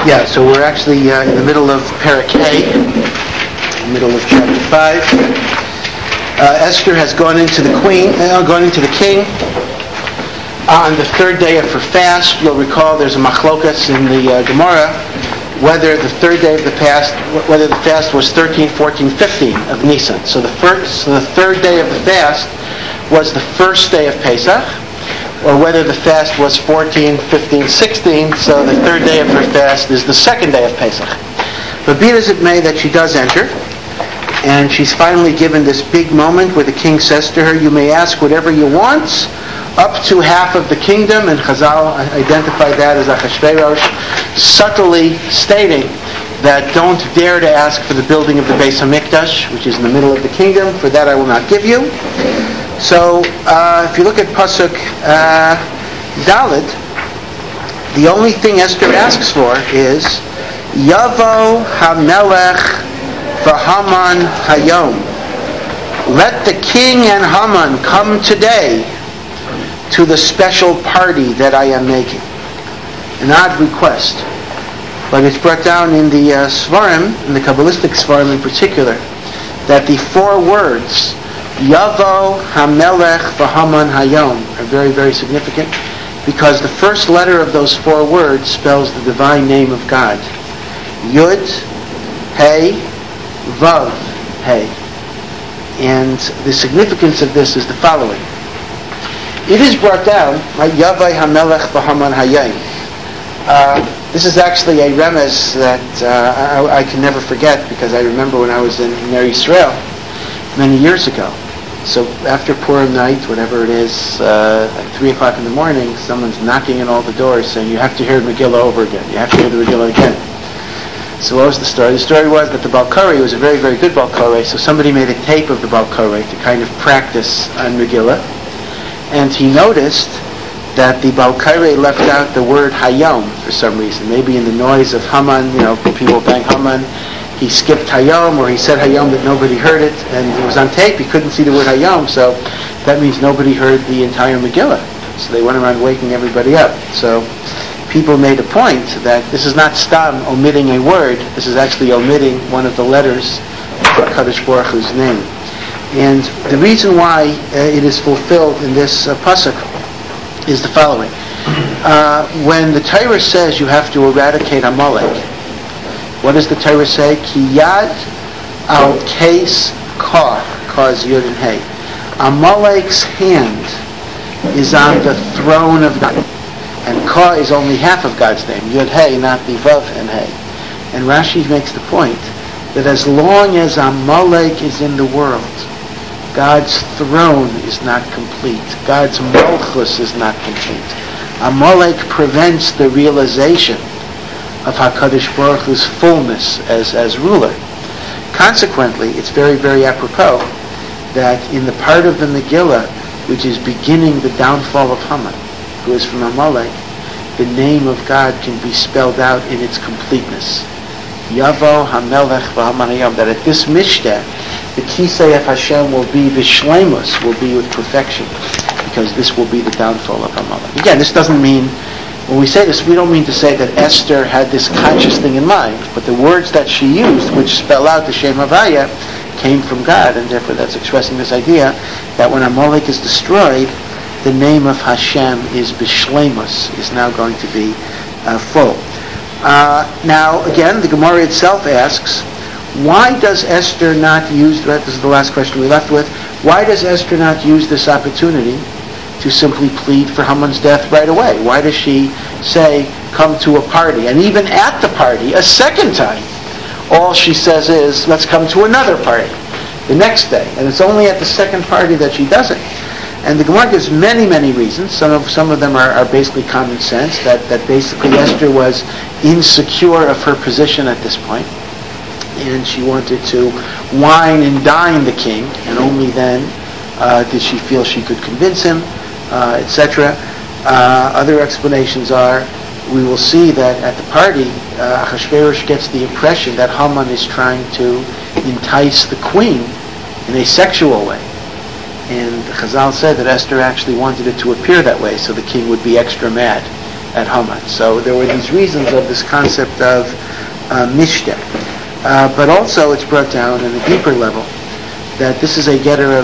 Yeah, so we're actually in the middle of Perek Hay, middle of chapter 5. Esther has gone into the king on the third day of her fast. You'll recall there's a machlokas in the Gemara whether the third day of the fast, whether the fast was 13, 14, 15 of Nisan. So the third day of the fast was the first day of Pesach, or whether the fast was 14, 15, 16, so the third day of her fast is the second day of Pesach. But be it as it may that she does enter, and she's finally given this big moment where the king says to her, you may ask whatever you want, up to half of the kingdom, and Chazal identified that as Achashverosh, subtly stating that don't dare to ask for the building of the Beis HaMikdash, which is in the middle of the kingdom, for that I will not give you. So, if you look at Pasuk Dalet, the only thing Esther asks for is Yavo HaMelech v'Haman Hayom. Let the king and Haman come today to the special party that I am making. An odd request, but it's brought down in the Svarim, in the Kabbalistic Svarim in particular, that the four words Yavo HaMelech v'Haman Hayom are very, very significant, because the first letter of those four words spells the divine name of God. Yud, Hey, Vav, Hey. And the significance of this is the following. It is brought down, Yavai HaMelech v'Haman Hayom. This is actually a remez that I can never forget, because I remember when I was in Ner Yisrael many years ago. So after Purim night, whatever it is, at 3 o'clock in the morning, someone's knocking on all the doors saying, you have to hear Megillah over again. You have to hear the Megillah again. So what was the story? The story was that the Baal Koreh was a very, very good Baal Koreh, so somebody made a tape of the Baal Koreh to kind of practice on Megillah. And he noticed that the Baal Koreh left out the word Hayom for some reason. Maybe in the noise of Haman, people bang Haman, he skipped Hayom, or he said Hayom that nobody heard it, and it was on tape, he couldn't see the word Hayom, so that means nobody heard the entire Megillah. So they went around waking everybody up. So people made a point that this is not stam omitting a word, this is actually omitting one of the letters of HaKadosh Baruch Hu's name. And the reason why it is fulfilled in this pasuk is the following. When the Torah says you have to eradicate Amalek, what does the Torah say? Ki yad al kes kah. Kah is Yud and Hey. Amalek's hand is on the throne of God. And Kah is only half of God's name. Yud Hey, not the Vav and Hey. And Rashi makes the point that as long as Amalek is in the world, God's throne is not complete. God's malchus is not complete. Amalek prevents the realization of HaKadosh Baruch Hu's fullness as ruler. Consequently, it's very, very apropos that in the part of the Megillah which is beginning the downfall of Haman, who is from Amalek, the name of God can be spelled out in its completeness. Yavo HaMelech v'Haman Hayom, that at this Mishteh, the Kisei of Hashem will be Vishleimus, will be with perfection, because this will be the downfall of Amalek. Again, this doesn't mean, when we say this, we don't mean to say that Esther had this conscious thing in mind, but the words that she used, which spell out the Shem Havaya, came from God, and therefore that's expressing this idea that when Amalek is destroyed, the name of Hashem is Bishleimus, is now going to be full. Now, again, the Gemara itself asks, why does Esther not use, this is the last question we left with, why does Esther not use this opportunity to simply plead for Haman's death right away? Why does she say, come to a party? And even at the party, a second time, all she says is, let's come to another party the next day. And it's only at the second party that she does it. And the Gemara gives many, many reasons. Some of them are basically common sense, that basically Esther was insecure of her position at this point, and she wanted to wine and dine the king, and only then did she feel she could convince him, etc. Other explanations are, we will see that at the party, Achashverosh gets the impression that Haman is trying to entice the queen in a sexual way. And Chazal said that Esther actually wanted it to appear that way, so the king would be extra mad. at Haman. So there were these reasons of this concept of mishteh. But also it's brought down on a deeper level that this is a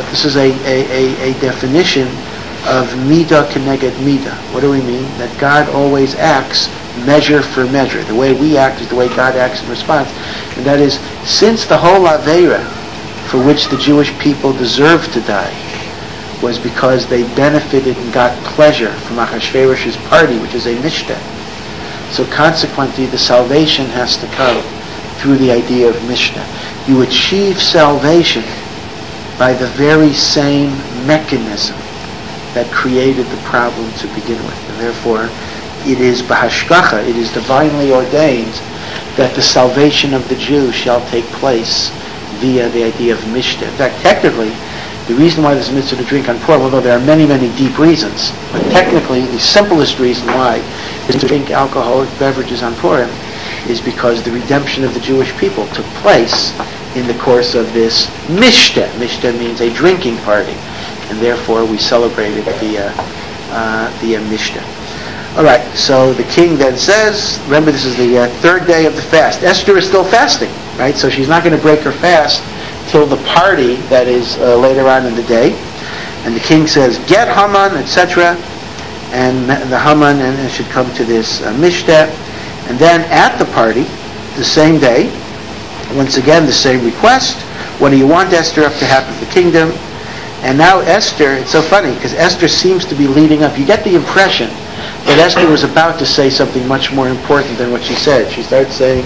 definition of midah keneged midah. What do we mean? That God always acts measure for measure. The way we act is the way God acts in response. And that is, since the whole Aveira for which the Jewish people deserved to die was because they benefited and got pleasure from Achashverosh's party, which is a mishteh. So consequently, the salvation has to come through the idea of mishteh. You achieve salvation by the very same mechanism that created the problem to begin with. And therefore, it is b'hashgacha, it is divinely ordained that the salvation of the Jew shall take place via the idea of mishteh. In fact, technically, the reason why there's a mitzvah to drink on Purim, although there are many, many deep reasons, but technically the simplest reason why is to drink alcoholic beverages on Purim is because the redemption of the Jewish people took place in the course of this mishteh. Mishteh means a drinking party, and therefore we celebrated via mishteh. All right, so the king then says, remember this is the third day of the fast. Esther is still fasting, right? So she's not going to break her fast till the party that is later on in the day. And the king says, get Haman, etc. And the Haman and it should come to this mishteh. And then at the party, the same day, once again the same request. What do you want, Esther, up to half of the kingdom? And now Esther, it's so funny because Esther seems to be leading up. You get the impression that Esther was about to say something much more important than what she said. She starts saying,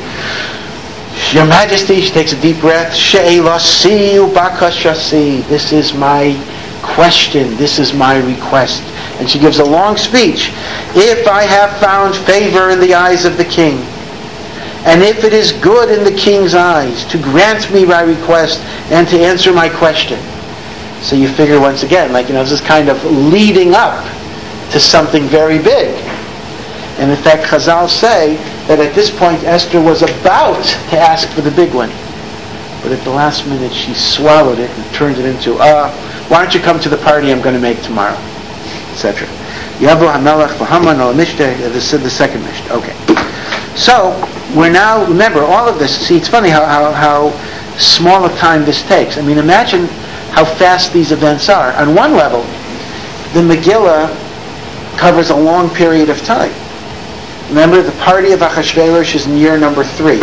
Your Majesty, she takes a deep breath, She'elasi ubakashasi. This is my question, this is my request. And she gives a long speech. If I have found favor in the eyes of the king, and if it is good in the king's eyes, to grant me my request and to answer my question. So you figure once again, this is kind of leading up to something very big. And in fact, Chazal say that at this point Esther was about to ask for the big one. But at the last minute she swallowed it and turned it into, why don't you come to the party I'm going to make tomorrow, etc. Yavu HaMelech v'Haman al mishteh, the second mishteh. Okay. So, we're now, remember, all of this, see, it's funny how small a time this takes. I mean, imagine how fast these events are. On one level, the Megillah covers a long period of time. Remember, the party of Achashverosh is in year number 3.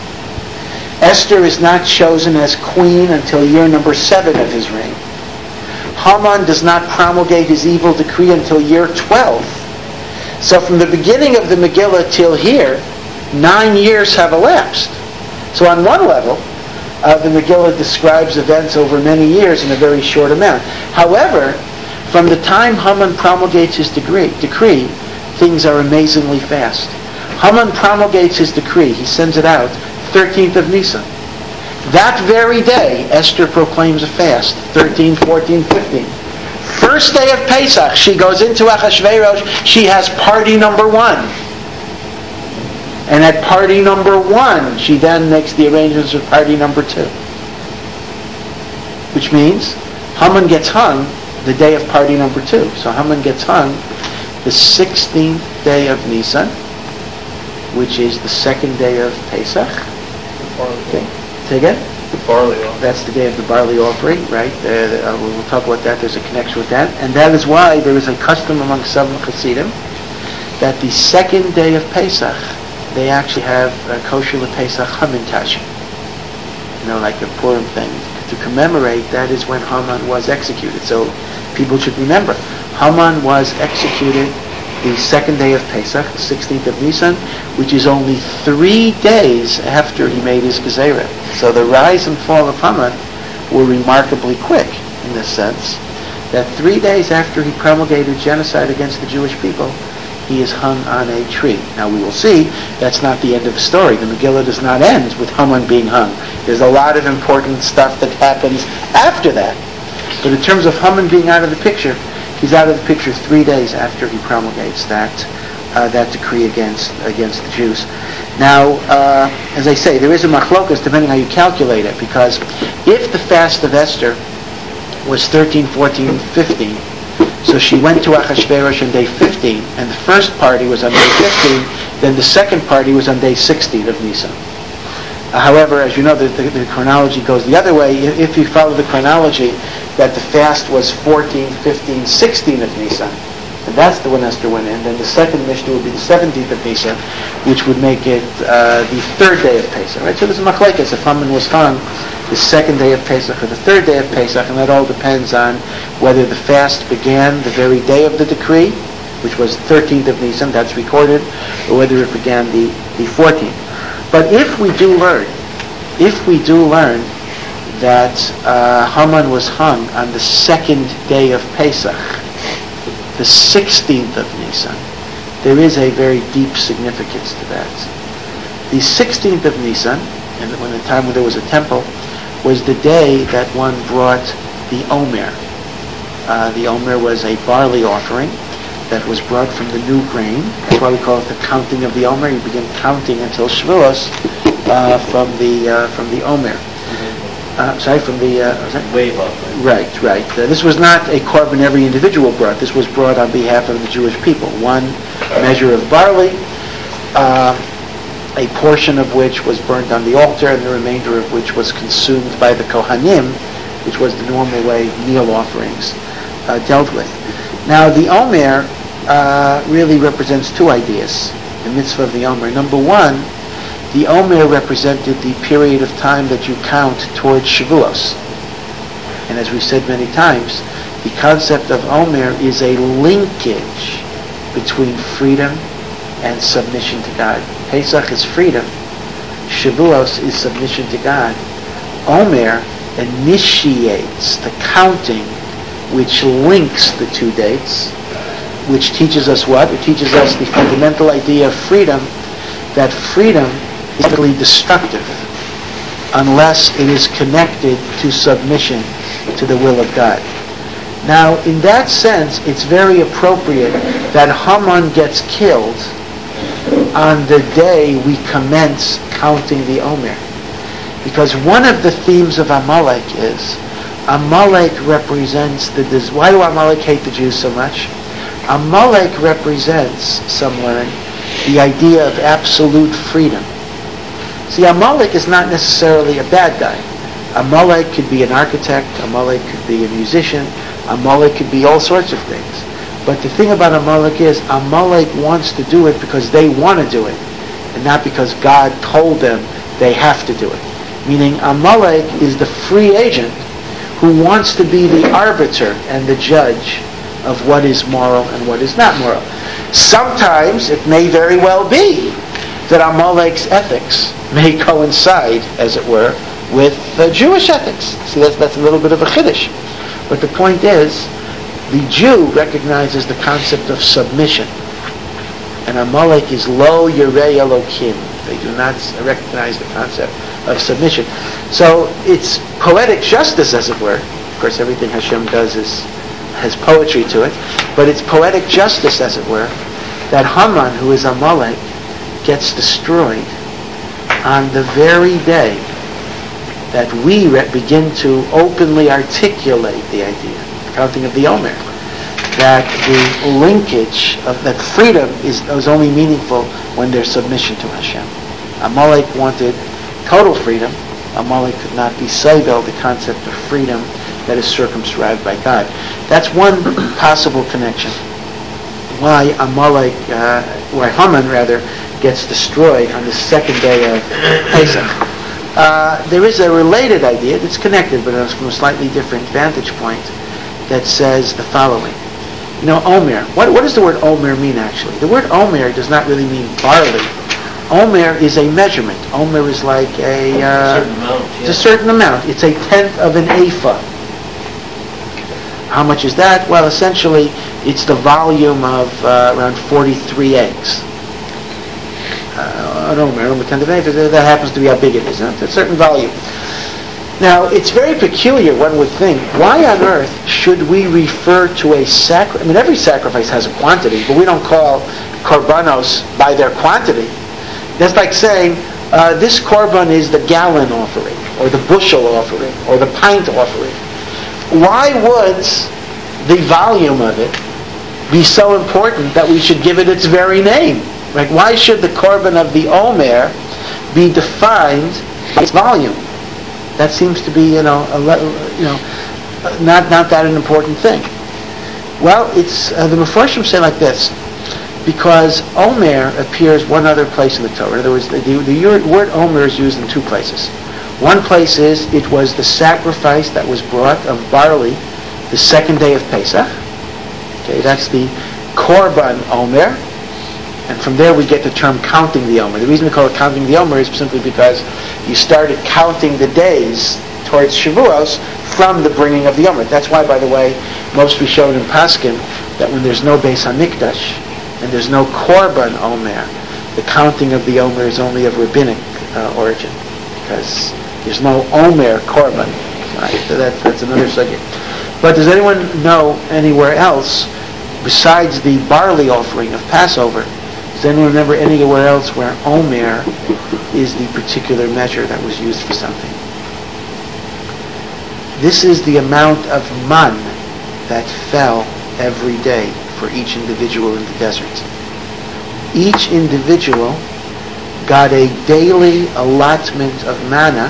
Esther is not chosen as queen until year number 7 of his reign. Haman does not promulgate his evil decree until year 12. So from the beginning of the Megillah till here, 9 years have elapsed. So on one level, the Megillah describes events over many years in a very short amount. However, from the time Haman promulgates his decree, things are amazingly fast. Haman promulgates his decree. He sends it out 13th of Nisan. That very day, Esther proclaims a fast, 13, 14, 15. First day of Pesach, she goes into Achashverosh. She has party number 1. And at party number 1, she then makes the arrangements for party number 2. Which means Haman gets hung the day of party number 2. So Haman gets hung the 16th day of Nisan, which is the second day of Pesach. Okay. Say again? The barley offering. That's the day of the barley offering, right? We'll talk about that. There's a connection with that. And that is why there is a custom among some Hasidim that the second day of Pesach, they actually have kosher Pesach Hamantash. Like the Purim thing. To commemorate, that is when Haman was executed. So people should remember, Haman was executed the second day of Pesach, the 16th of Nisan, which is only 3 days after he made his Gezerah. So the rise and fall of Haman were remarkably quick, in this sense, that 3 days after he promulgated genocide against the Jewish people, he is hung on a tree. Now we will see, that's not the end of the story. The Megillah does not end with Haman being hung. There's a lot of important stuff that happens after that. But in terms of Haman being out of the picture, he's out of the picture 3 days after he promulgates that decree against the Jews. Now, as I say, there is a machlokas depending how you calculate it, because if the fast of Esther was 13, 14, 15, So she went to Achashverosh on day 15, and the first party was on day 15, then the second party was on day 16 of Nisan. However, as you know, the chronology goes the other way. If you follow the chronology, that the fast was 14, 15, 16 of Nisan, and that's the one Esther went in, then the second Mishnah would be the 17th of Nisan, which would make it the third day of Pesach. Right? So there's a machlekes if Haman was hung the second day of Pesach or the third day of Pesach, and that all depends on whether the fast began the very day of the decree, which was 13th of Nisan, that's recorded, or whether it began the 14th. But if we do learn that Haman was hung on the second day of Pesach, the 16th of Nisan, there is a very deep significance to that. The 16th of Nisan, and when the time when there was a temple, was the day that one brought the Omer. The Omer was a barley offering that was brought from the new grain. That's why we call it the counting of the Omer. You begin counting until Shavuos from the Omer. From the wave offering. Right. This was not a korban every individual brought. This was brought on behalf of the Jewish people. One measure of barley, a portion of which was burnt on the altar, and the remainder of which was consumed by the Kohanim, which was the normal way meal offerings dealt with. Now, the Omer really represents two ideas, the mitzvah of the Omer. Number one, the Omer represented the period of time that you count towards Shavuos. And as we've said many times, the concept of Omer is a linkage between freedom and submission to God. Pesach is freedom. Shavuos is submission to God. Omer initiates the counting which links the two dates, which teaches us what? It teaches us the fundamental idea of freedom, that freedom is really destructive unless it is connected to submission to the will of God. Now, in that sense, it's very appropriate that Haman gets killed on the day we commence counting the Omer. Because one of the themes of Amalek is, Amalek represents why do Amalek hate the Jews so much? Amalek represents, some learn, the idea of absolute freedom. See, Amalek is not necessarily a bad guy. Amalek could be an architect, Amalek could be a musician, Amalek could be all sorts of things. But the thing about Amalek is, Amalek wants to do it because they want to do it, and not because God told them they have to do it. Meaning, Amalek is the free agent who wants to be the arbiter and the judge of what is moral and what is not moral. Sometimes it may very well be that Amalek's ethics may coincide, as it were, with Jewish ethics. See, that's a little bit of a chiddush. But the point is, the Jew recognizes the concept of submission. And Amalek is lo yirei Elokim. They do not recognize the concept of submission. So it's poetic justice, as it were. Of course, everything Hashem does has poetry to it. But it's poetic justice, as it were, that Haman, who is Amalek, gets destroyed on the very day that we begin to openly articulate the idea, the counting of the Omer, that the linkage of that freedom is only meaningful when there's submission to Hashem. Amalek wanted total freedom. Amalek could not be seibel, the concept of freedom that is circumscribed by God. That's one possible connection. Why Haman gets destroyed on the second day of Pesach. There is a related idea that's connected, but from a slightly different vantage point, that says the following. You know, Omer. What does the word Omer mean, actually? The word Omer does not really mean barley. Omer is a measurement. Omer is like it's a certain amount. It's a tenth of an ephah. How much is that? Well, essentially, it's the volume of around 43 eggs. An Omer, a tenth of an ephah, that happens to be how big it is. It's a certain volume. Now, it's very peculiar, one would think. Why on earth should we refer to a sacrifice? I mean, every sacrifice has a quantity, but we don't call korbanos by their quantity. That's like saying, this korban is the gallon offering, or the bushel offering, or the pint offering. Why would the volume of it be so important that we should give it its very name? Like, why should the korban of the Omer be defined by its volume? That seems to be, not that an important thing. Well, it's the Mefarshim say like this, because Omer appears one other place in the Torah. In other words, the word Omer is used in two places. One place is, it was the sacrifice that was brought of barley the second day of Pesach. Okay, that's the Korban Omer. And from there we get the term counting the Omer. The reason we call it counting the Omer is simply because you started counting the days towards Shavuos from the bringing of the Omer. That's why, by the way, most we showed in Paskin that when there's no Beis HaMikdash and there's no Korban Omer, the counting of the Omer is only of rabbinic origin, because there's no Omer Korban. Right? So that's another subject. But does anyone know anywhere else, besides the barley offering of Passover, does anyone remember anywhere else where Omer is the particular measure that was used for something? This is the amount of man that fell every day for each individual in the desert. Each individual got a daily allotment of manna,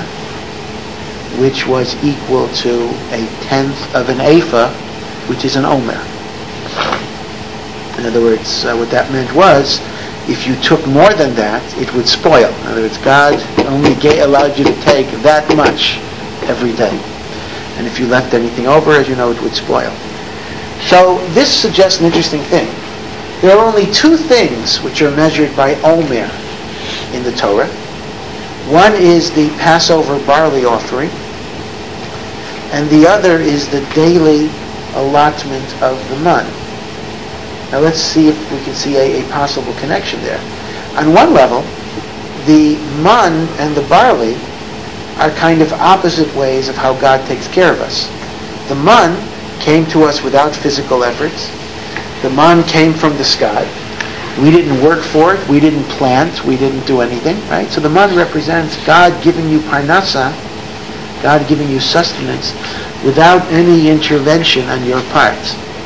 which was equal to 1/10 of an ephah, which is an omer. In other words, what that meant was, if you took more than that, it would spoil. In other words, God only allowed you to take that much every day. And if you left anything over, as you know, it would spoil. So this suggests an interesting thing. There are only two things which are measured by omer in the Torah. One is the Passover barley offering, and the other is the daily allotment of the man. Now let's see if we can see a possible connection there. On one level, the man and the barley are kind of opposite ways of how God takes care of us. The man came to us without physical efforts. The man came from the sky. We didn't work for it. We didn't plant. We didn't do anything, right? So the man represents God giving you parnasa, God giving you sustenance, without any intervention on your part.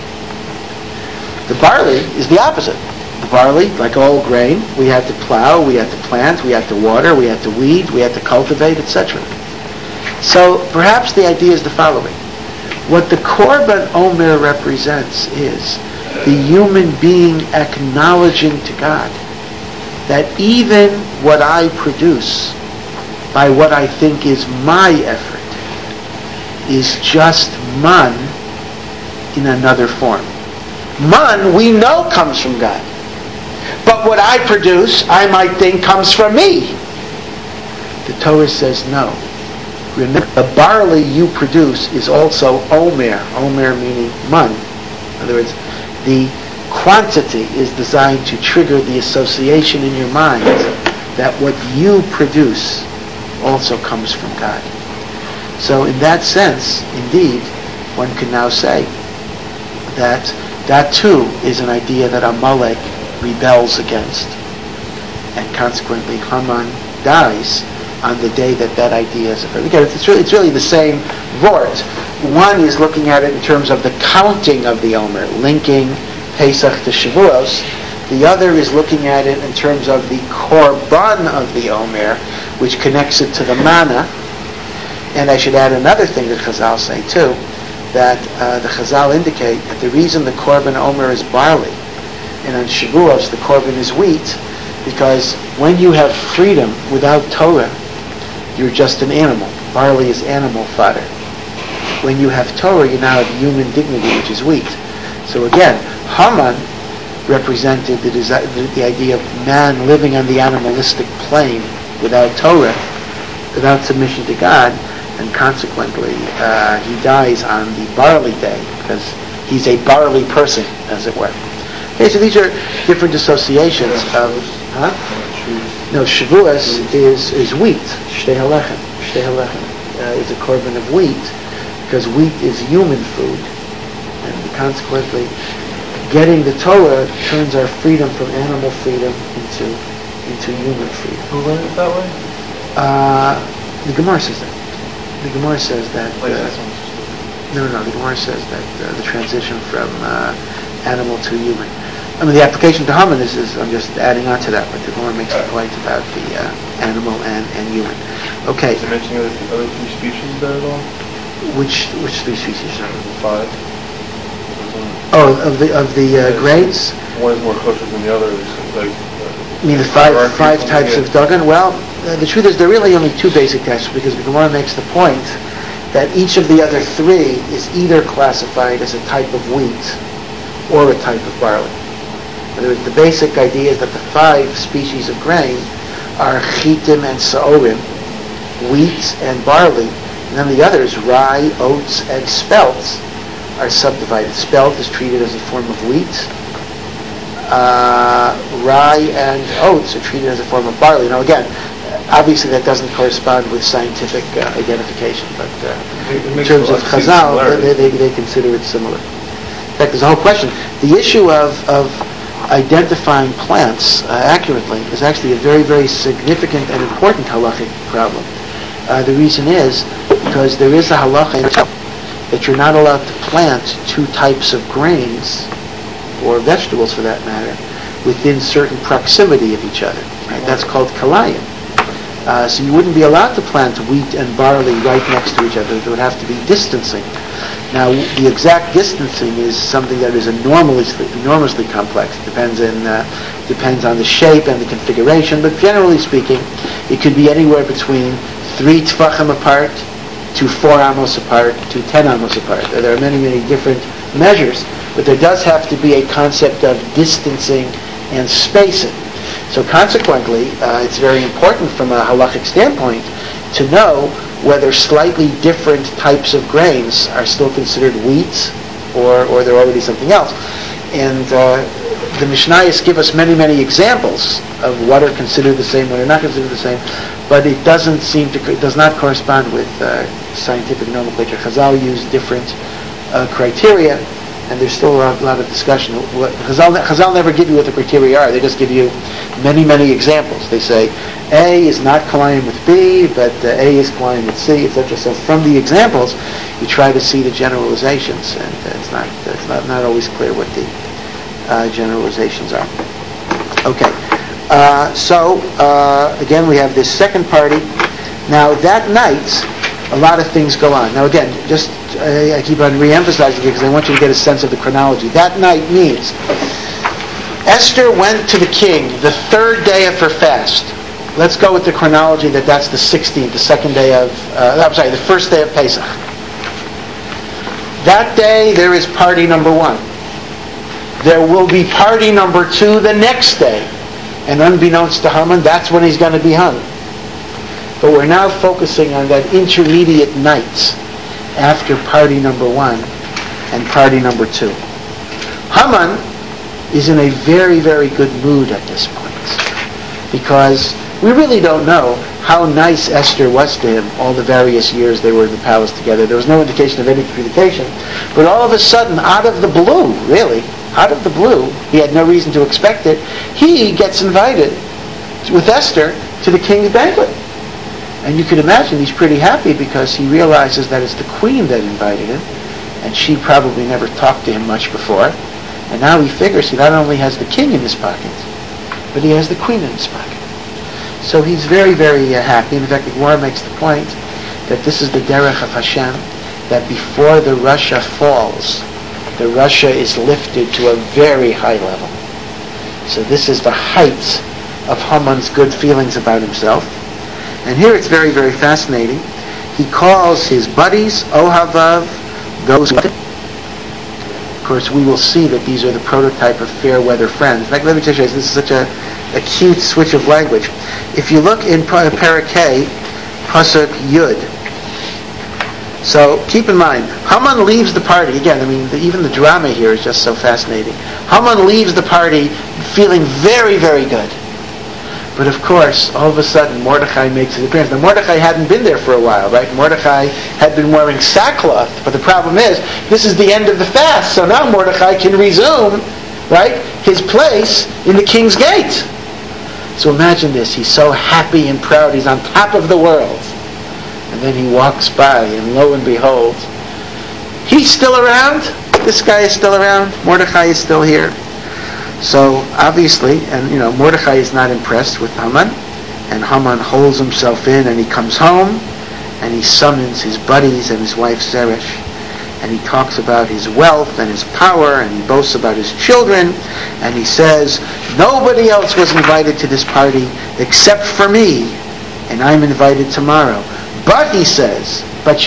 The barley is the opposite. The barley, like all grain, we had to plow, we had to plant, we had to water, we had to weed, we had to cultivate, etc. So perhaps the idea is the following. What the Korban Omer represents is the human being acknowledging to God that even what I produce by what I think is my effort is just man in another form. Man, we know, comes from God. But what I produce, I might think, comes from me. The Torah says no. Remember, the barley you produce is also omer. Omer meaning man. In other words, the quantity is designed to trigger the association in your mind that what you produce also comes from God. So in that sense, indeed, one can now say that too is an idea that Amalek rebels against, and consequently Haman dies on the day that idea is. Again, it's really the same word. One is looking at it in terms of the counting of the Omer, linking Pesach to Shavuos. The other is looking at it in terms of the Korban of the Omer, which connects it to the manna. And I should add another thing that Chazal say too, that the Chazal indicate that the reason the Korban Omer is barley, and on Shavuos the Korban is wheat, because when you have freedom without Torah, you're just an animal. Barley is animal fodder. When you have Torah, you now have human dignity, which is wheat. So again, Haman represented the idea of man living on the animalistic plane without Torah, without submission to God, and consequently he dies on the barley day because he's a barley person, as it were. Okay, so these are different associations of... No, Shavuos is wheat. Shtei halechem. Shtei halechem is a korban of wheat, because wheat is human food, and consequently, getting the Torah turns our freedom from animal freedom into human freedom. Who learned it that way? The Gemara says that. The Gemara says that. No, the Gemara says that the transition from animal to human. I mean, the application to Haman is I'm just adding on to that, but the Gemara makes a point about the animal and human. Okay. Is it mentioning the other three species there at all? Which three species? Five. Oh, of the grains? One is more kosher than the other. Like, you mean the five types of dagan? Well, the truth is there are really only two basic types, because the Gemara makes the point that each of the other three is either classified as a type of wheat or a type of barley. In other words, the basic idea is that the five species of grain are chitim and saorim, wheat and barley, and then the others, rye, oats, and spelt, are subdivided. Spelt is treated as a form of wheat. Rye and oats are treated as a form of barley. Now again, obviously that doesn't correspond with scientific identification, but in terms of Chazal, they consider it similar. In fact, there's a whole question. The issue of identifying plants accurately is actually a very, very significant and important halachic problem. The reason is because there is a halacha that you're not allowed to plant two types of grains, or vegetables for that matter, within certain proximity of each other. Right? That's called kalayim. So you wouldn't be allowed to plant wheat and barley right next to each other. There would have to be distancing. Now, the exact distancing is something that is enormously complex. It depends on the shape and the configuration, but generally speaking, it could be anywhere between 3 tfachim apart to 4 amos apart to 10 amos apart. There are many, many different measures, but there does have to be a concept of distancing and spacing. So consequently, it's very important from a halachic standpoint to know whether slightly different types of grains are still considered wheat or they're already something else. And the Mishnayos give us many, many examples of what are considered the same, what are not considered the same, but it does not correspond with scientific nomenclature. Chazal use different criteria, and there's still a lot of discussion. Chazal never give you what the criteria are. They just give you many, many examples. They say A is not colliding with B, but A is colliding with C, etc. So from the examples, you try to see the generalizations, and it's not always clear what the generalizations are. Okay. Again, we have this second party. Now, that night, a lot of things go on. Now, again, I keep on re-emphasizing it because I want you to get a sense of the chronology. That night means Esther went to the king the third day of her fast. Let's go with the chronology that's the 16th, the first day of Pesach. That day, there is party number 1. There will be party number 2 the next day. And unbeknownst to Haman, that's when he's going to be hung. But we're now focusing on that intermediate night after party number 1 and party number 2. Haman is in a very, very good mood at this point, because we really don't know how nice Esther was to him all the various years they were in the palace together. There was no indication of any communication. But all of a sudden, out of the blue, he had no reason to expect it, he gets invited with Esther to the king's banquet. And you can imagine he's pretty happy because he realizes that it's the queen that invited him, and she probably never talked to him much before. And now he figures he not only has the king in his pocket, but he has the queen in his pocket. So he's very, very happy. In fact, the Gemara makes the point that this is the derech of Hashem, that before the Rasha falls, the Rasha is lifted to a very high level. So this is the height of Haman's good feelings about himself. And here it's very, very fascinating. He calls his buddies, Ohavav, those with him. Of course, we will see that these are the prototype of fair weather friends. In fact, let me tell you, this is such a cute switch of language. If you look in Parakeh, Pasuk Yud, so keep in mind, Haman leaves the party. Again, even the drama here is just so fascinating. Haman leaves the party feeling very, very good. But of course, all of a sudden, Mordechai makes his appearance. Now, Mordechai hadn't been there for a while, right? Mordechai had been wearing sackcloth. But the problem is, this is the end of the fast. So now Mordechai can resume, right, his place in the king's gate. So imagine this. He's so happy and proud. He's on top of the world. And then he walks by, and lo and behold, He's still around. This guy is still around. Mordechai is still here. So obviously, and Mordechai is not impressed with Haman, and Haman holds himself in, and he comes home, and he summons his buddies and his wife Zeresh, and he talks about his wealth and his power, and he boasts about his children, and he says, nobody else was invited to this party except for me, and I'm invited tomorrow. But, he says,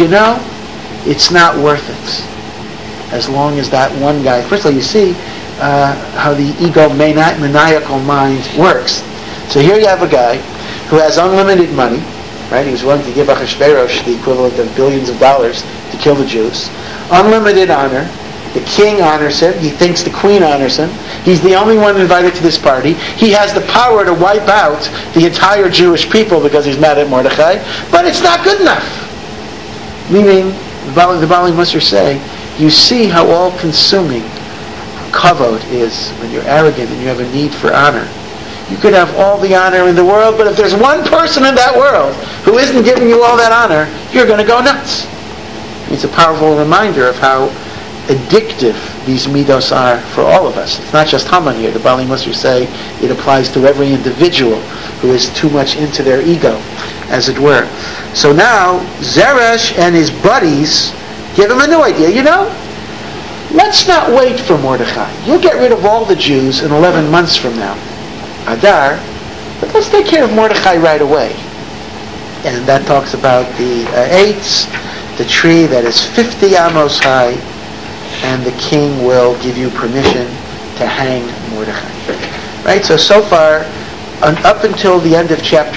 it's not worth it. As long as that one guy, first of all, you see how the maniacal mind works. So here you have a guy who has unlimited money, right? He was willing to give Achashverosh the equivalent of billions of dollars to kill the Jews. Unlimited honor. The king honors him. He thinks the queen honors him. He's the only one invited to this party. He has the power to wipe out the entire Jewish people because he's mad at Mordechai. But it's not good enough. Meaning, the Bali Musar say, you see how all-consuming kavod is when you're arrogant and you have a need for honor. You could have all the honor in the world, but if there's one person in that world who isn't giving you all that honor, you're going to go nuts. It's a powerful reminder of how addictive these midos are for all of us. It's not just Haman here. The Bali Musar say it applies to every individual who is too much into their ego, as it were. So now, Zeresh and his buddies give him a new idea. Let's not wait for Mordechai. You'll get rid of all the Jews in 11 months from now, Adar, but let's take care of Mordechai right away. And that talks about the eitz, the tree that is 50 amos high, and the king will give you permission to hang Mordechai. Right? So far, up until the end of chapter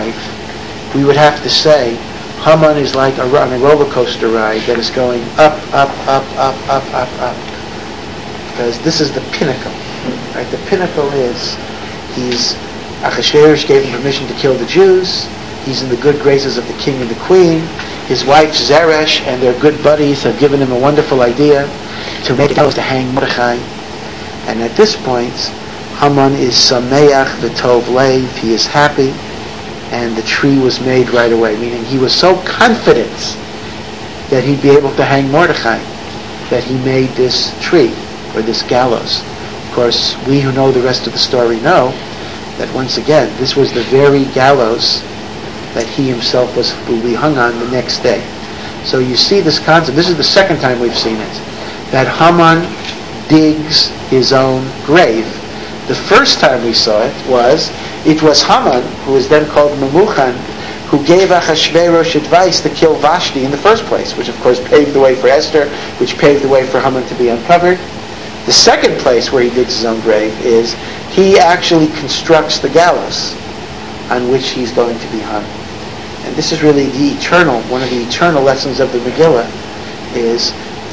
5, we would have to say Haman is like on a roller coaster ride that is going up, up, up, up, up, up, up. Because this is the pinnacle. Right? The pinnacle is Achashverosh gave him permission to kill the Jews. He's in the good graces of the king and the queen. His wife Zeresh and their good buddies have given him a wonderful idea to make it to hang Mordechai. And at this point, Haman is sameach v'tov leiv. He is happy. And the tree was made right away, meaning he was so confident that he'd be able to hang Mordechai that he made this tree, or this gallows. Of course, we who know the rest of the story know that once again, this was the very gallows that he himself will be hung on the next day. So you see this concept. This is the second time we've seen it, that Haman digs his own grave. The first time we saw it was Haman, who was then called Memuchan, who gave Achashverosh advice to kill Vashti in the first place, which of course paved the way for Esther, which paved the way for Haman to be uncovered. The second place where he digs his own grave is he actually constructs the gallows on which he's going to be hung. And this is really one of the eternal lessons of the Megillah, is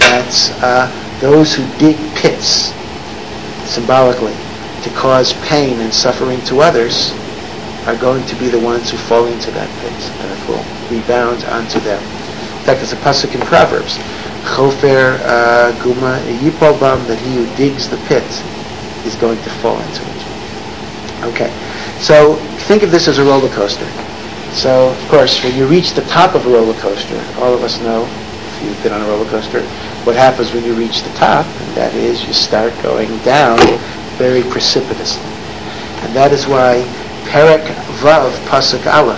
that those who dig pits, symbolically, to cause pain and suffering to others, are going to be the ones who fall into that pit, and it will rebound onto them. In fact, there's a pasuk in Proverbs, Chofer Guma Yipol Bam, that he who digs the pit is going to fall into it. Okay, so think of this as a roller coaster. So, of course, when you reach the top of a roller coaster, all of us know, if you've been on a roller coaster, what happens when you reach the top, and that is you start going down very precipitously. And that is why Perek Vav Pasuk Aleph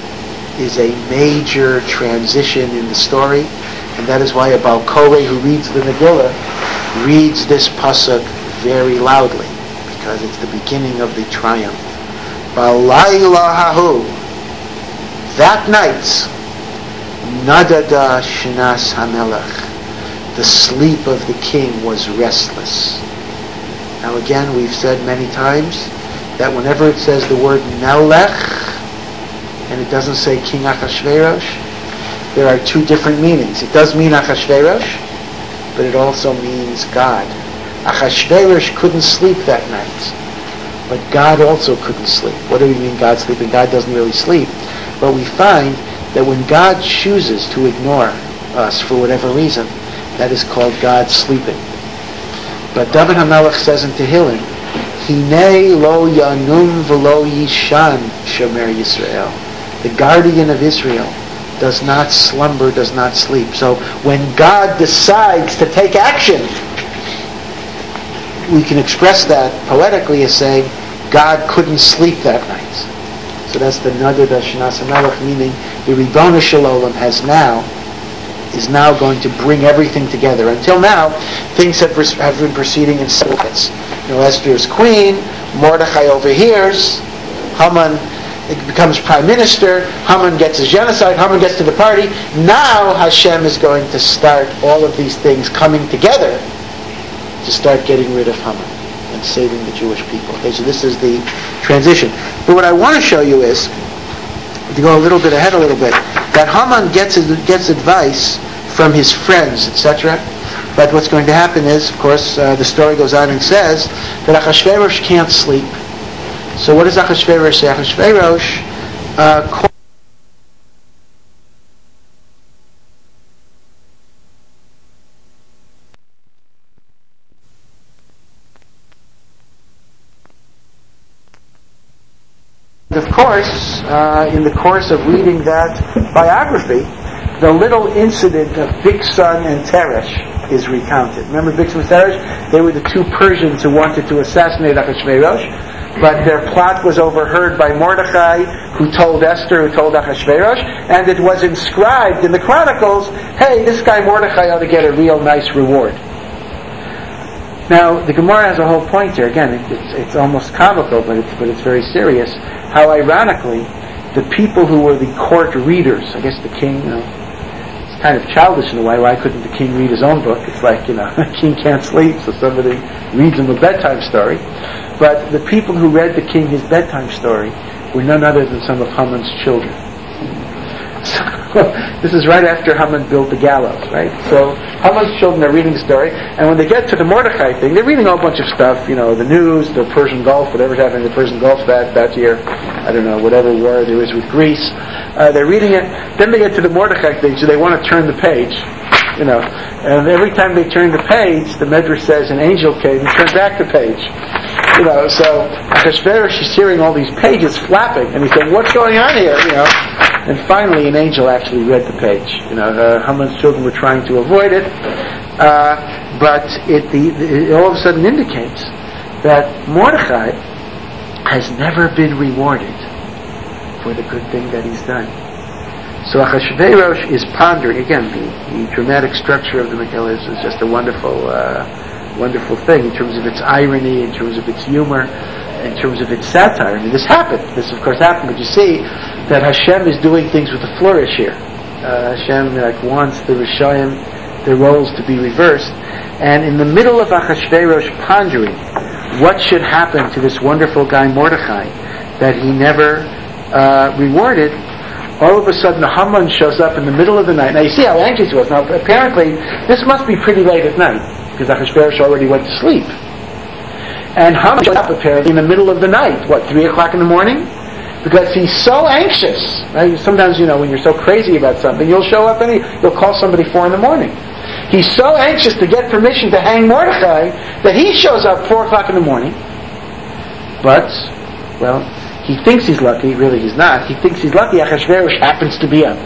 is a major transition in the story, and that is why a Baal Koreh who reads the Megillah reads this Pasuk very loudly, because it's the beginning of the triumph. Balayla Hahu, that night, Nadada Shinas Hamelech, the sleep of the king was restless. Now again, we've said many times that whenever it says the word Melech, and it doesn't say King Achashverosh, there are two different meanings. It does mean Achashverosh, but it also means God. Achashverosh couldn't sleep that night, but God also couldn't sleep. What do we mean God sleeping? God doesn't really sleep. But we find that when God chooses to ignore us for whatever reason, that is called God sleeping. But David HaMelech says in Tehillim, Hinei lo yanum v'lo yishan shomer Yisrael. The guardian of Israel does not slumber, does not sleep. So when God decides to take action, we can express that poetically as saying God couldn't sleep that night. So that's the Nadar Shnas HaMelech, meaning the Ribbono Shel Olam is now going to bring everything together. Until now, things have been proceeding in sequence. Esther's queen, Mordechai overhears, Haman becomes prime minister, Haman gets his genocide, Haman gets to the party. Now Hashem is going to start all of these things coming together to start getting rid of Haman and saving the Jewish people. Okay, so this is the transition. But what I want to show you is, to go a little bit ahead a little bit, that Haman gets advice from his friends, etc. But what's going to happen is, of course, the story goes on and says that Achashverosh can't sleep. So what does Achashverosh say? Achashverosh of course, in the course of reading that biography, the little incident of Bigsan and Teresh is recounted. Remember Bigsan and Teresh? They were the two Persians who wanted to assassinate Achashverosh, but their plot was overheard by Mordechai, who told Esther, who told Achashverosh, and it was inscribed in the Chronicles, hey, this guy Mordechai ought to get a real nice reward. Now, the Gemara has a whole point here. Again, it's almost comical, but it's very serious. How ironically, the people who were the court readers, I guess the king, it's kind of childish in a way. Why couldn't the king read his own book? It's like, the king can't sleep, so somebody reads him a bedtime story. But the people who read the king his bedtime story were none other than some of Haman's children. So, this is right after Haman built the gallows, right? So Haman's children are reading the story, and when they get to the Mordechai thing, they're reading a whole bunch of stuff, the news, the Persian Gulf, whatever's happening in the Persian Gulf that year, I don't know, whatever war there is with Greece. They're reading it, then they get to the Mordechai thing, so they want to turn the page, and every time they turn the page, the Medrash says an angel came and turned back the page. So Achashverosh is hearing all these pages flapping, and he's saying, what's going on here, And finally, an angel actually read the page. Haman's children were trying to avoid it, but it all of a sudden indicates that Mordechai has never been rewarded for the good thing that he's done. So Achashverosh is pondering. Again, the dramatic structure of the Megillah is just a wonderful thing in terms of its irony, in terms of its humor, in terms of its satire. I mean, this happened. This, of course, happened. But you see that Hashem is doing things with a flourish here. Hashem wants the Rishayim, their roles to be reversed. And in the middle of Achashverosh pondering what should happen to this wonderful guy Mordechai that he never rewarded, all of a sudden Haman shows up in the middle of the night. Now you see how anxious he was. Now apparently this must be pretty late at night because Achashverosh already went to sleep. And Haman shows up apparently in the middle of the night. 3 o'clock in the morning? Because he's so anxious. Right? Sometimes, when you're so crazy about something, you'll show up and you'll call somebody 4 in the morning. He's so anxious to get permission to hang Mordechai that he shows up 4 o'clock in the morning. But, he thinks he's lucky. Really, he's not. He thinks he's lucky. Achashverosh happens to be up.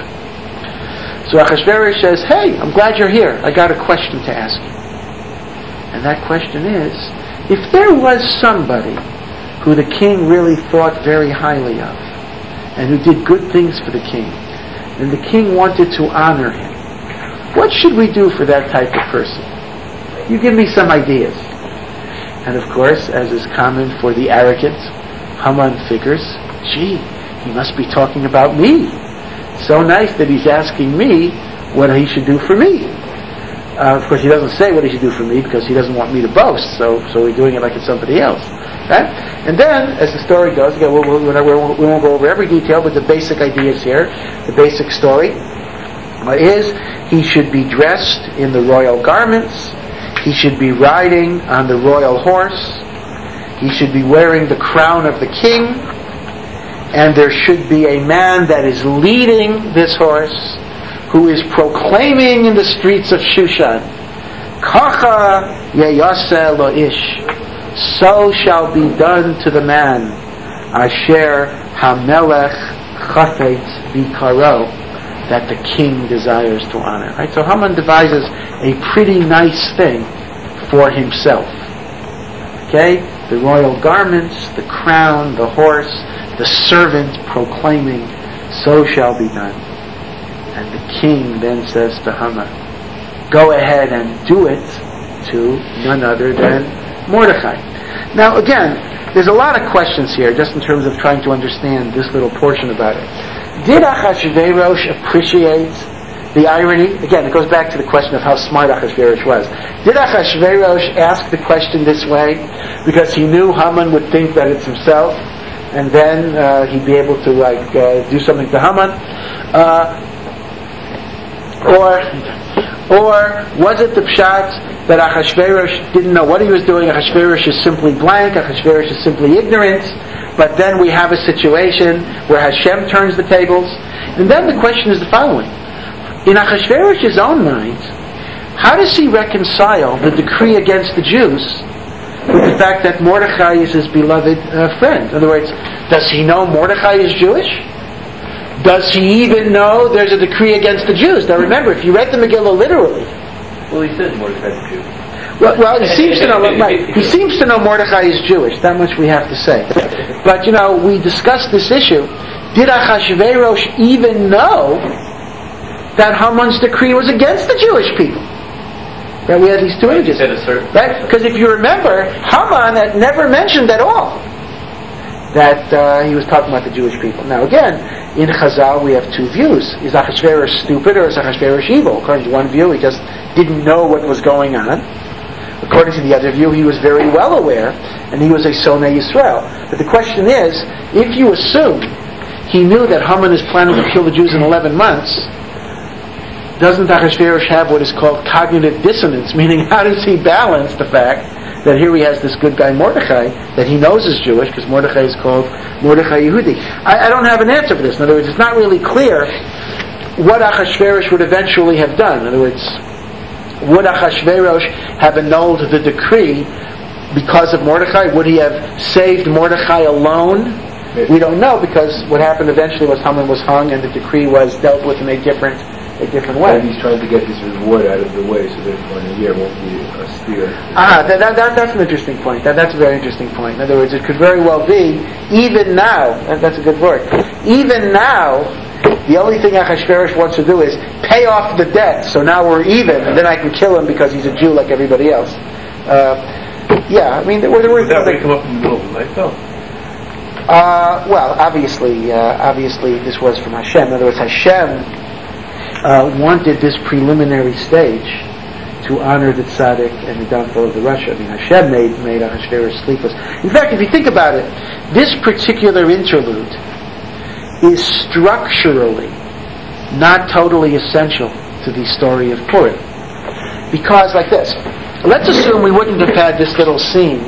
So Achashverosh says, hey, I'm glad you're here. I got a question to ask you. And that question is, if there was somebody who the king really thought very highly of, and who did good things for the king, and the king wanted to honor him, what should we do for that type of person? You give me some ideas. And of course, as is common for the arrogant, Haman figures, gee, he must be talking about me. So nice that he's asking me what he should do for me. Of course, he doesn't say what he should do for me because he doesn't want me to boast, so he's doing it like it's somebody else. Right? And then, as the story goes, again, we won't go over every detail, but the basic ideas here, the basic story, is he should be dressed in the royal garments, he should be riding on the royal horse, he should be wearing the crown of the king, and there should be a man that is leading this horse, who is proclaiming in the streets of Shushan, Kacha yeyaseh lo ish, so shall be done to the man, Asher Hamelech Chafetz Bikaro, that the king desires to honor. Right? So Haman devises a pretty nice thing for himself. Okay? The royal garments, the crown, the horse, the servant proclaiming, "So shall be done." And the king then says to Haman, "Go ahead and do it to none other than Mordechai." Now again, there's a lot of questions here just in terms of trying to understand this little portion about it. Did Achashverosh appreciate the irony? Again, it goes back to the question of how smart Achashverosh was. Did Achashverosh ask the question this way because he knew Haman would think that it's himself, and then he'd be able to do something to Haman? Or was it the pshat that Achashverosh didn't know what he was doing? Achashverosh is simply blank. Achashverosh is simply ignorant. But then we have a situation where Hashem turns the tables. And then the question is the following. In Achashverosh's own mind, how does he reconcile the decree against the Jews with the fact that Mordechai is his beloved friend? In other words, does he know Mordechai is Jewish? Does he even know there's a decree against the Jews? Now remember, if you read the Megillah literally... Well, he says Mordechai is Jewish. Well, he seems to know. Right, he seems to know Mordechai is Jewish. That much we have to say. But we discussed this issue. Did Achashverosh even know that Haman's decree was against the Jewish people? That we had these two images, right? Because if you remember, Haman had never mentioned at all that he was talking about the Jewish people. Now again, in Chazal we have two views. Is Achashverosh stupid or is Achashverosh evil? According to one view, he just didn't know what was going on. According to the other view, he was very well aware, and he was a Sonei Yisrael. But the question is, if you assume he knew that Haman is planning to kill the Jews in 11 months, doesn't Achashverosh have what is called cognitive dissonance? Meaning, how does he balance the fact that here he has this good guy Mordechai, that he knows is Jewish, because Mordechai is called Mordechai Yehudi? I don't have an answer for this. In other words, it's not really clear what Achashverosh would eventually have done. In other words, would Achashverosh have annulled the decree because of Mordechai? Would he have saved Mordechai alone? We don't know, because what happened eventually was Haman was hung and the decree was dealt with in a different way. And he's trying to get his reward out of the way so therefore in a year won't be a steer. That's an interesting point. That's a very interesting point. In other words, it could very well be, even now, that's a good word, even now, the only thing Achashverosh wants to do is pay off the debt, so now we're even, and then I can kill him because he's a Jew like everybody else. There were Would that wake him up in the middle of the night, though? Well, obviously this was from Hashem. In other words, Hashem wanted this preliminary stage to honor the tzaddik and the downfall of the Rasha. Hashem made Achashverosh sleepless. In fact, if you think about it, this particular interlude is structurally not totally essential to the story of Purim. Because, like this, let's assume we wouldn't have had this little scene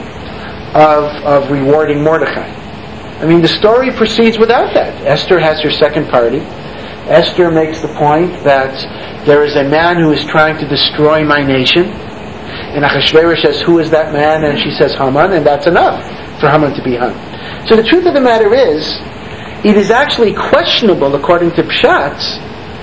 of rewarding Mordechai. The story proceeds without that. Esther has her second party. Esther makes the point that there is a man who is trying to destroy my nation. And Achashverosh says, who is that man? And she says, Haman, and that's enough for Haman to be hung. So the truth of the matter is, it is actually questionable, according to Pshatz,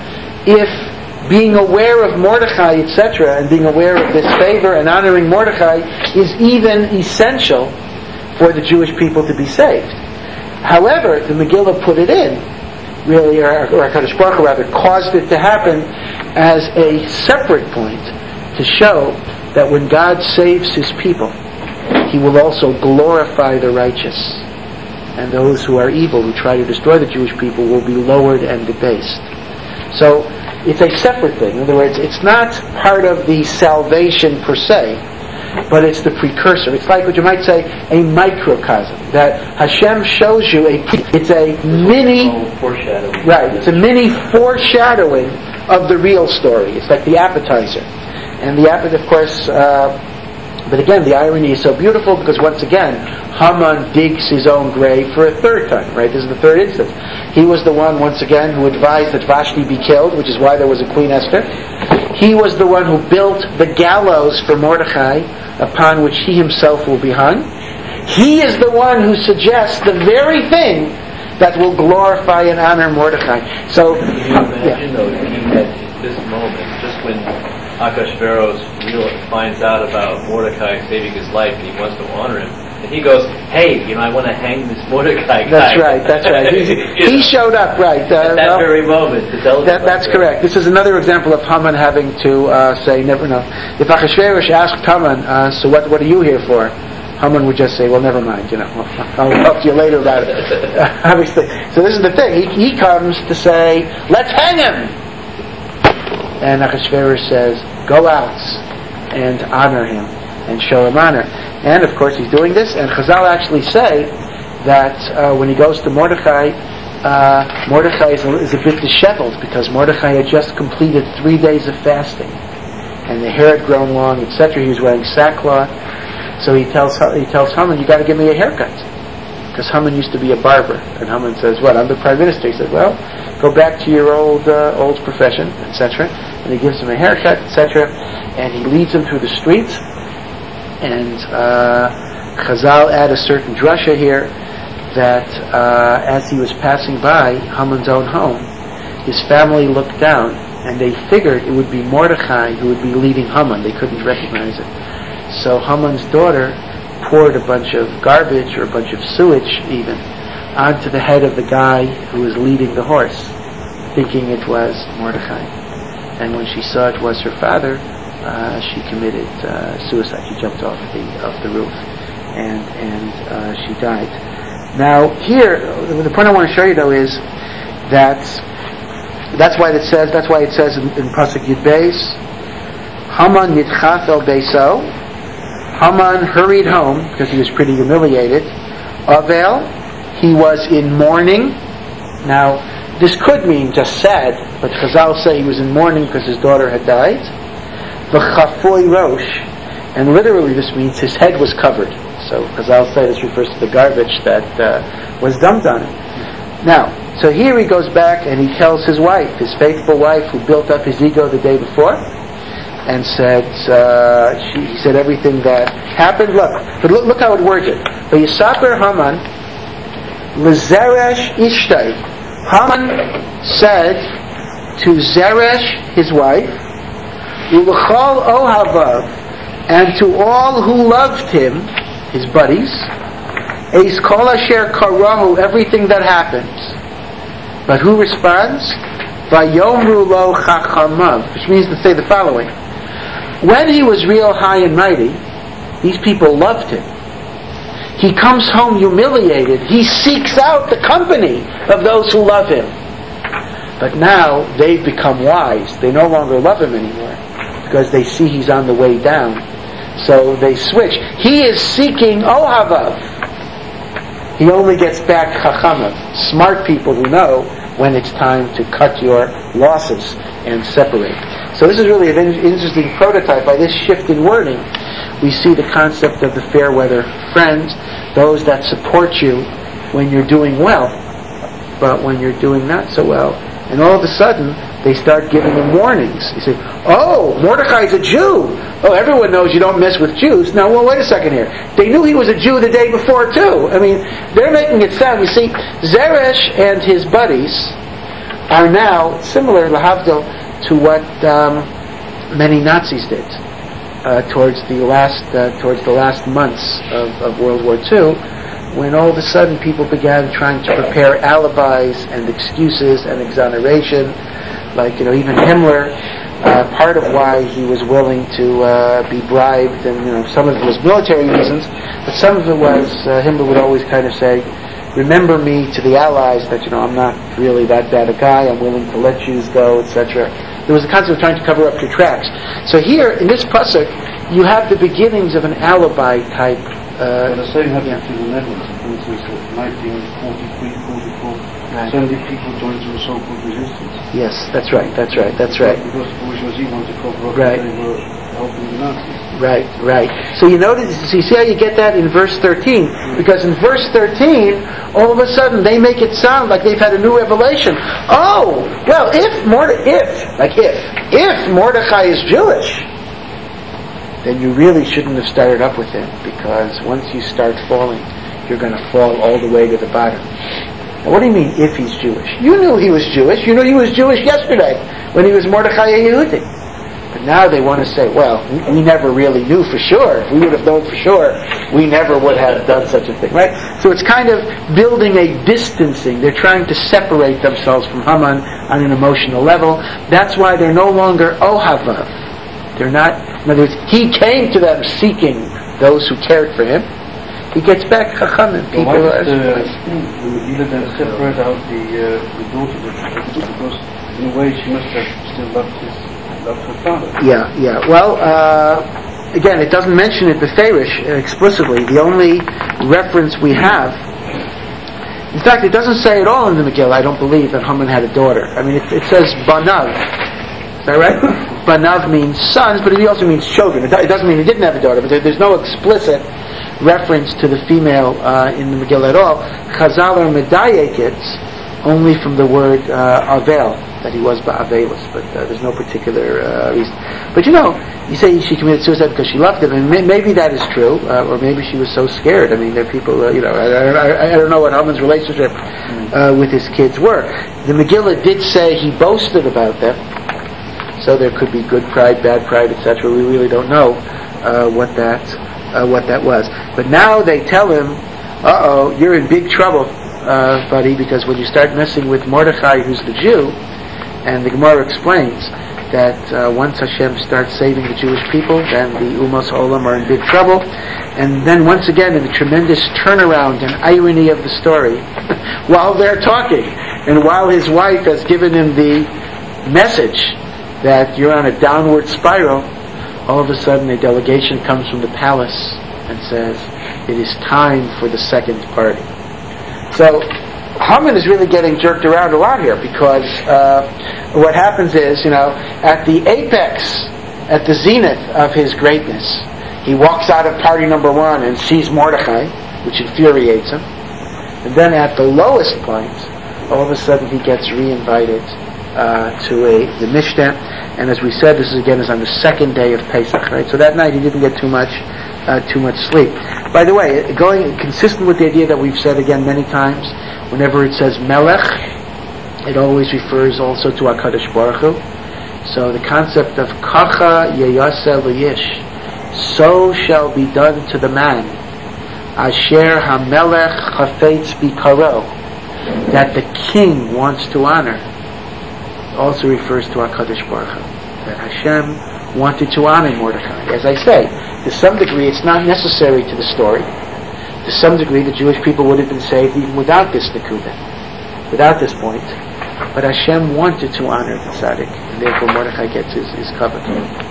if being aware of Mordechai, etc., and being aware of this favor and honoring Mordechai is even essential for the Jewish people to be saved. However, the Megillah put it in, really, or HaKadosh Baruch Hu rather, caused it to happen as a separate point to show that when God saves His people, He will also glorify the righteous. And those who are evil, who try to destroy the Jewish people, will be lowered and debased. So, it's a separate thing. In other words, it's not part of the salvation per se, but it's the precursor. It's like what you might say, a microcosm. That Hashem shows you it's a mini foreshadowing. Right, it's a mini foreshadowing of the real story. It's like the appetizer. And the appetizer, of course, but again, the irony is so beautiful because once again, Haman digs his own grave for a third time, right? This is the third instance. He was the one, once again, who advised that Vashti be killed, which is why there was a Queen Esther. He was the one who built the gallows for Mordechai, upon which he himself will be hung. He is the one who suggests the very thing that will glorify and honor Mordechai. So, Can you imagine, though, if he had this moment, just when Achashverosh finds out about Mordecai saving his life and he wants to honor him, and he goes, hey, I want to hang this Mordecai guy. That's right. He showed up, right. At that very moment to tell That's correct. This is another example of Haman having to say, never know. If Achashverosh asked Haman, so what are you here for? Haman would just say, well, never mind, I'll talk to you later about it. Obviously. So this is the thing. He comes to say, let's hang him! And Achashverosh says, go out and honor him and show him honor. And of course he's doing this, and Chazal actually say that when he goes to Mordechai, Mordechai is a bit disheveled because Mordechai had just completed 3 days of fasting. And the hair had grown long, etc. He was wearing sackcloth. So he tells Haman, you got to give me a haircut. Because Haman used to be a barber. And Haman says, what, I'm the prime minister? He said, well, go back to your old profession, etc. And he gives him a haircut, etc. And he leads him through the streets. And Chazal add a certain drasha here that as he was passing by Haman's own home, his family looked down and they figured it would be Mordechai who would be leading Haman. They couldn't recognize it. So Haman's daughter poured a bunch of garbage or a bunch of sewage even onto the head of the guy who was leading the horse, thinking it was Mordechai. And when she saw it was her father, she committed suicide. She jumped off the roof, and she died. Now here, the point I want to show you though is that's why it says in Pasuk Yud Beis, Haman nidchaf el beiso. Haman hurried home because he was pretty humiliated. Avel, he was in mourning. Now this could mean just sad, but Chazal say he was in mourning because his daughter had died. V'chafoi rosh, and literally this means his head was covered. So Chazal say this refers to the garbage that was dumped on him. Now, so here he goes back and he tells his wife, his faithful wife who built up his ego the day before, and said, he said everything that happened. Look how it words it. V'yisaper Haman l'zeresh ishtay. Haman said to Zeresh, his wife, U'l'chol ohavav, and to all who loved him, his buddies, Eis kol asher karahu, everything that happens. But who responds? Vayomru lo chachamav, which means to say the following. When he was real high and mighty, these people loved him. He comes home humiliated. He seeks out the company of those who love him. But now they've become wise. They no longer love him anymore because they see he's on the way down. So they switch. He is seeking ohavav. He only gets back chachamav. Smart people who know when it's time to cut your losses and separate. So this is really an interesting prototype. By this shift in wording, we see the concept of the fair weather friends, those that support you when you're doing well, but when you're doing not so well. And all of a sudden, they start giving him warnings. You say, oh, Mordecai's a Jew. Oh, everyone knows you don't mess with Jews. Now, well, wait a second here. They knew he was a Jew the day before, too. I mean, they're making it sound. You see, Zeresh and his buddies are now similar, lahavdil, to what many Nazis did towards the last months of World War II, when all of a sudden people began trying to prepare alibis and excuses and exoneration. Like, even Himmler, part of why he was willing to be bribed, and some of it was military reasons, but some of it was Himmler would always kind of say, remember me to the Allies that I'm not really that bad a guy, I'm willing to let Jews go, etc. There was a concept of trying to cover up your tracks. So here, in this pasuk, you have the beginnings of an alibi type. The same happened in the Netherlands. For instance, 1943, 44, 70 people joined the so-called resistance. Yes, that's right. Because the bourgeoisie wanted to cover up that they were helping the Nazis. Right. So you see how you get that in verse 13? Because in verse 13, all of a sudden they make it sound like they've had a new revelation. Oh, well, if Mordecai is Jewish, then you really shouldn't have started up with him, because once you start falling, you're going to fall all the way to the bottom. Now, what do you mean, if he's Jewish? You knew he was Jewish. You knew he was Jewish yesterday when he was Mordechai Yehudi. But now they want to say, well, we never really knew for sure. If we would have known for sure, we never would have done such a thing, right? So it's kind of building a distancing. They're trying to separate themselves from Haman on an emotional level. That's why they're no longer Ohavav. They're not, in other words, he came to them seeking those who cared for him. He gets back Chachamim. People why does the Megillah then separate out the daughter? Because in a way she must have still loved her father. Yeah. Well, again, it doesn't mention it beferish explicitly. The only reference we have, in fact, it doesn't say at all in the Megillah, I don't believe, that Haman had a daughter. I mean, it says Banav. Is that right? Banav means sons, but it also means children. It doesn't mean he didn't have a daughter, but there's no explicit reference to the female in the Megillah at all. Chazal are medayek it only from the word avel, that he was ba'avelus, but there's no particular reason. But you say she committed suicide because she loved him, and maybe that is true, or maybe she was so scared. I mean, there are people, I don't know what Haman's relationship with his kids were. The Megillah did say he boasted about them, so there could be good pride, bad pride, etc. We really don't know what that was. But now they tell him, you're in big trouble, buddy, because when you start messing with Mordechai, who's the Jew, and the Gemara explains that once Hashem starts saving the Jewish people, then the Umos Olam are in big trouble. And then once again, in the tremendous turnaround and irony of the story, while they're talking, and while his wife has given him the message that you're on a downward spiral, all of a sudden a delegation comes from the palace and says, it is time for the second party. So Haman is really getting jerked around a lot here, because what happens is, at the apex, at the zenith of his greatness, he walks out of party number one and sees Mordechai, which infuriates him. And then at the lowest point, all of a sudden he gets re-invited to the Mishkan. And as we said, this is on the second day of Pesach, right? So that night he didn't get too much sleep. By the way, going consistent with the idea that we've said again many times, whenever it says Melech, it always refers also to HaKadosh Baruch Hu. So the concept of Kacha Yeyaseh L'Yish, so shall be done to the man, Asher HaMelech Chafetz Bikaro, that the king wants to honor, also refers to HaKadosh Baruch Hu. That Hashem wanted to honor Mordechai. As I say, to some degree it's not necessary to the story. To some degree the Jewish people would have been saved even without this Nakuda, without this point. But Hashem wanted to honor the tzaddik, and therefore Mordechai gets his cover.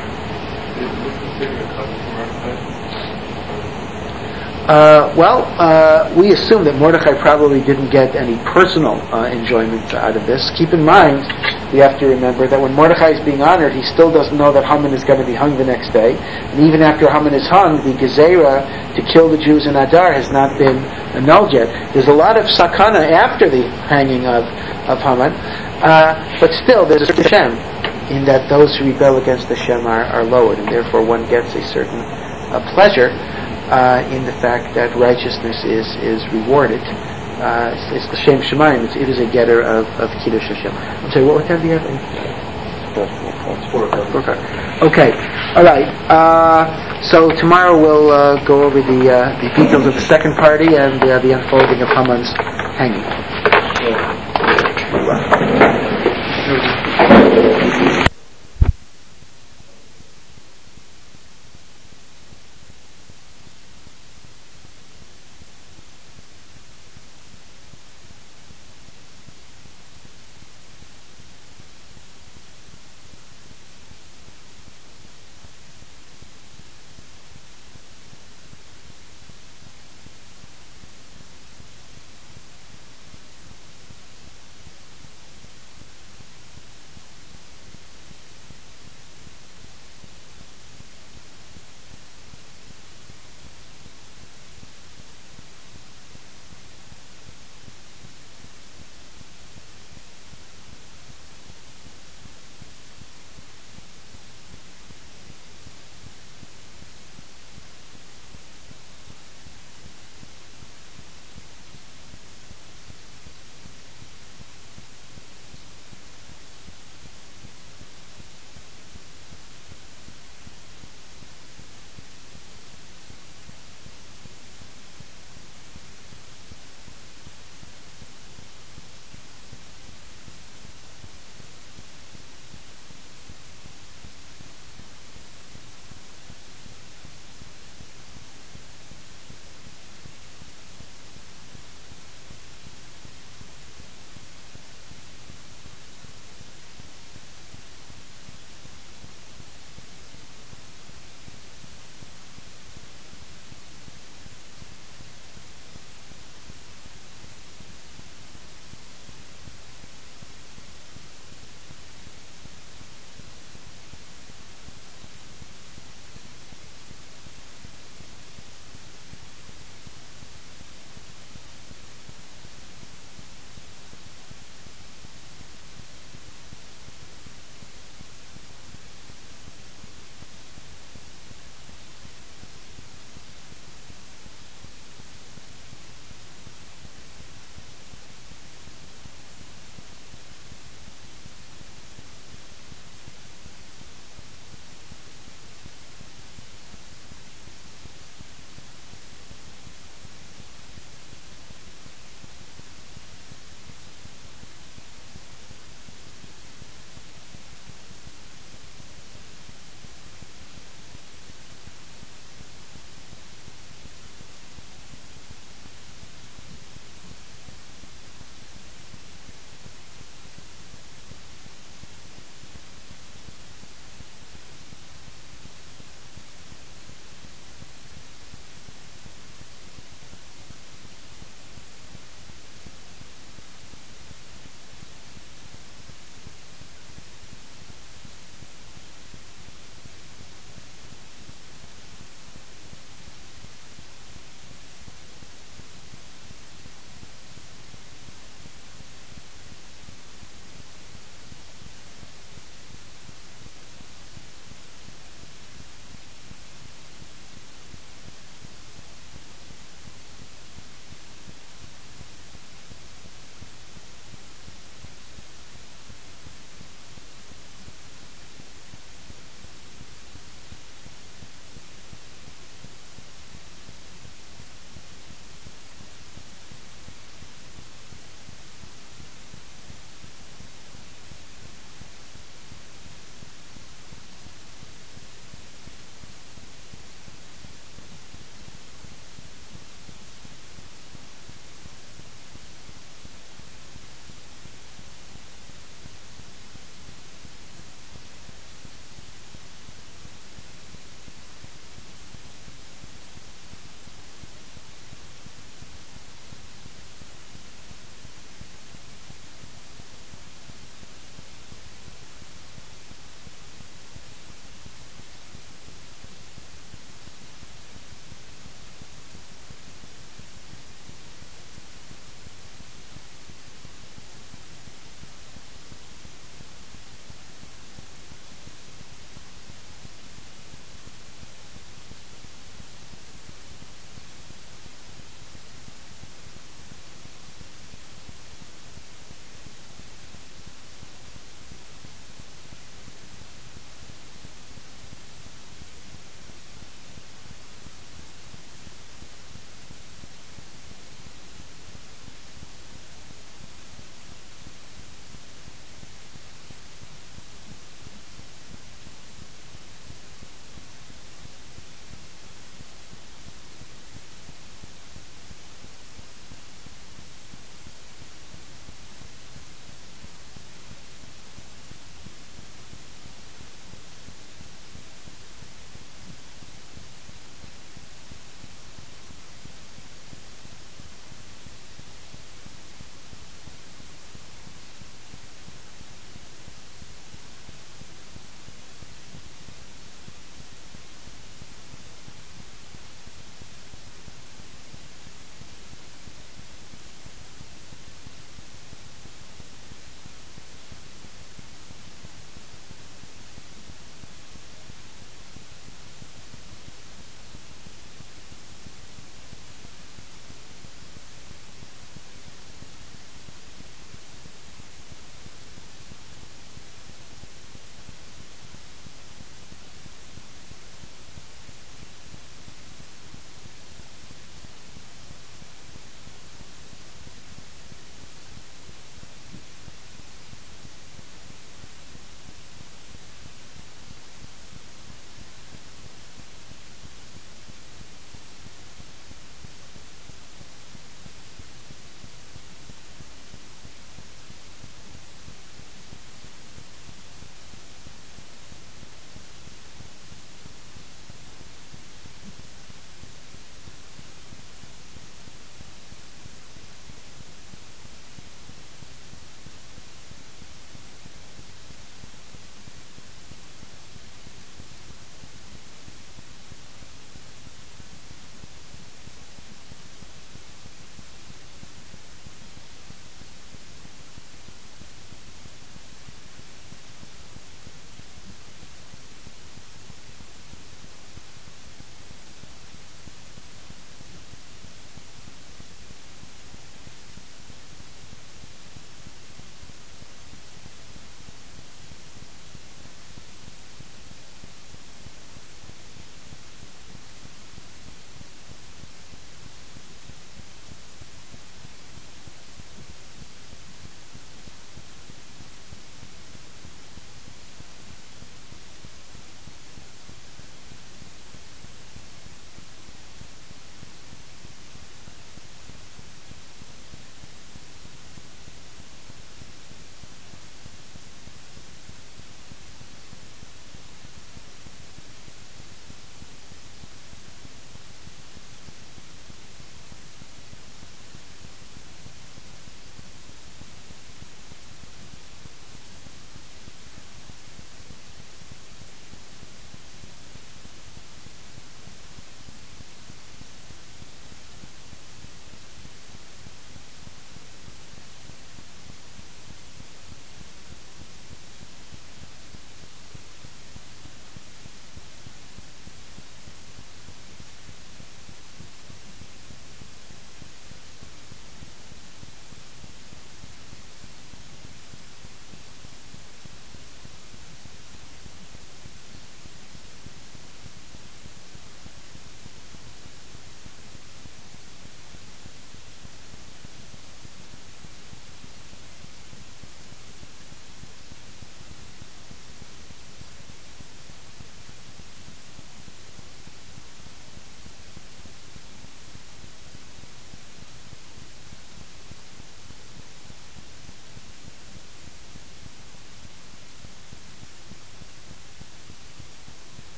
We assume that Mordechai probably didn't get any personal enjoyment out of this. Keep in mind, we have to remember that when Mordechai is being honored, he still doesn't know that Haman is going to be hung the next day. And even after Haman is hung, the gezerah to kill the Jews in Adar has not been annulled yet. There's a lot of sakana after the hanging of Haman, but still there's a Hashem in that those who rebel against Hashem are lowered, and therefore one gets a certain pleasure in the fact that righteousness is rewarded. It's L'Shem Shemayim. It is a getter of Kiddush Hashem. I'm sorry, what time do you have? It's 4 o'clock. Okay, all right. So tomorrow we'll go over the details of the second party and the unfolding of Haman's hanging.